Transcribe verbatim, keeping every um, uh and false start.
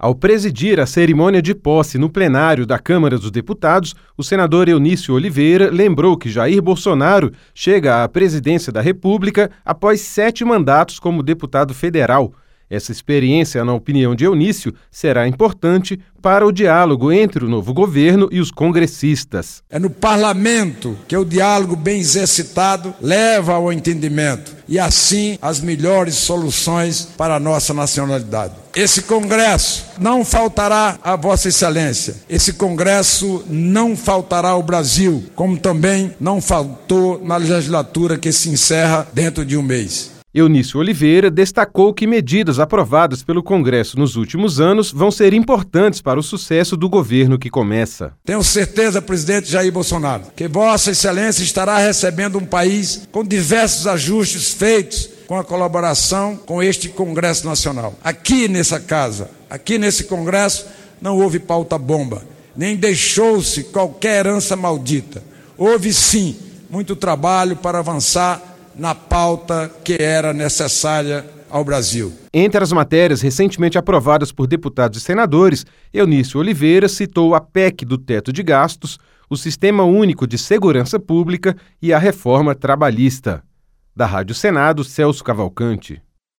Ao presidir a cerimônia de posse no plenário da Câmara dos Deputados, o senador Eunício Oliveira lembrou que Jair Bolsonaro chega à presidência da República após sete mandatos como deputado federal. Essa experiência, na opinião de Eunício, será importante para o diálogo entre o novo governo e os congressistas. É no parlamento que o diálogo bem exercitado leva ao entendimento e, assim, as melhores soluções para a nossa nacionalidade. Esse Congresso não faltará a Vossa Excelência. Esse Congresso não faltará ao Brasil, como também não faltou na legislatura que se encerra dentro de um mês. Eunício Oliveira destacou que medidas aprovadas pelo Congresso nos últimos anos vão ser importantes para o sucesso do governo que começa. Tenho certeza, presidente Jair Bolsonaro, que Vossa Excelência estará recebendo um país com diversos ajustes feitos com a colaboração com este Congresso Nacional. Aqui nessa casa, aqui nesse Congresso, não houve pauta-bomba, nem deixou-se qualquer herança maldita. Houve, sim, muito trabalho para avançar na pauta que era necessária ao Brasil. Entre as matérias recentemente aprovadas por deputados e senadores, Eunício Oliveira citou a P E C do teto de gastos, o Sistema Único de Segurança Pública e a reforma trabalhista. Da Rádio Senado, Celso Cavalcante.